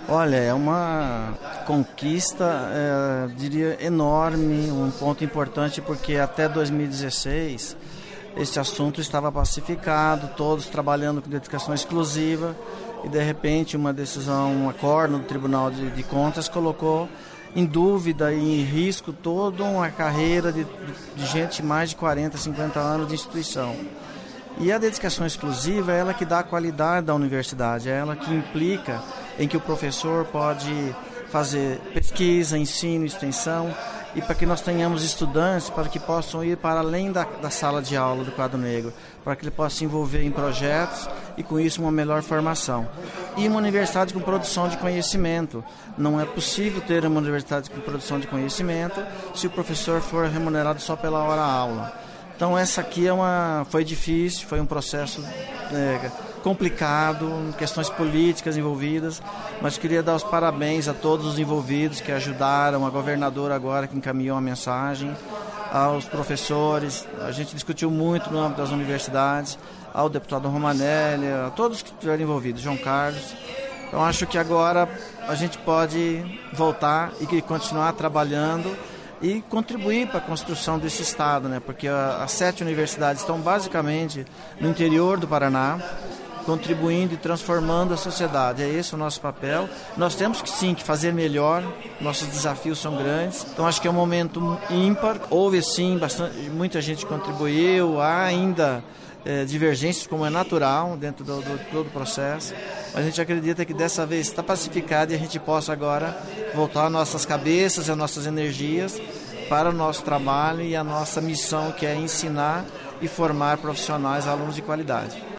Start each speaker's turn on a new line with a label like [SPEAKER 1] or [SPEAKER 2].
[SPEAKER 1] Olha, é uma conquista, diria, enorme, um ponto importante, porque até 2016 esse assunto estava pacificado, todos trabalhando com dedicação exclusiva, e de repente uma decisão, um acordo do Tribunal de Contas colocou em dúvida e em risco toda uma carreira de gente de mais de 40, 50 anos de instituição. E a dedicação exclusiva é ela que dá a qualidade da universidade, é ela que implica em que o professor pode fazer pesquisa, ensino, extensão, e para que nós tenhamos estudantes para que possam ir para além da sala de aula do quadro negro, para que ele possa se envolver em projetos e com isso uma melhor formação. E uma universidade com produção de conhecimento. Não é possível ter uma universidade com produção de conhecimento se o professor for remunerado só pela hora-aula. Então essa aqui foi difícil, foi um processo complicado, questões políticas envolvidas, mas queria dar os parabéns a todos os envolvidos que ajudaram, a governadora agora que encaminhou a mensagem, aos professores, a gente discutiu muito no âmbito das universidades, ao deputado Romanelli, a todos que estiveram envolvidos, João Carlos. Então acho que agora a gente pode voltar e continuar trabalhando e contribuir para a construção desse estado, né? Porque as 7 universidades estão basicamente no interior do Paraná, contribuindo e transformando a sociedade. É esse o nosso papel. Nós temos que fazer melhor, nossos desafios são grandes, então acho que é um momento ímpar. Houve sim, muita gente contribuiu, há ainda divergências, como é natural dentro do todo o processo, mas a gente acredita que dessa vez está pacificado e a gente possa agora voltar nossas cabeças e as nossas energias para o nosso trabalho e a nossa missão, que é ensinar e formar profissionais, alunos de qualidade.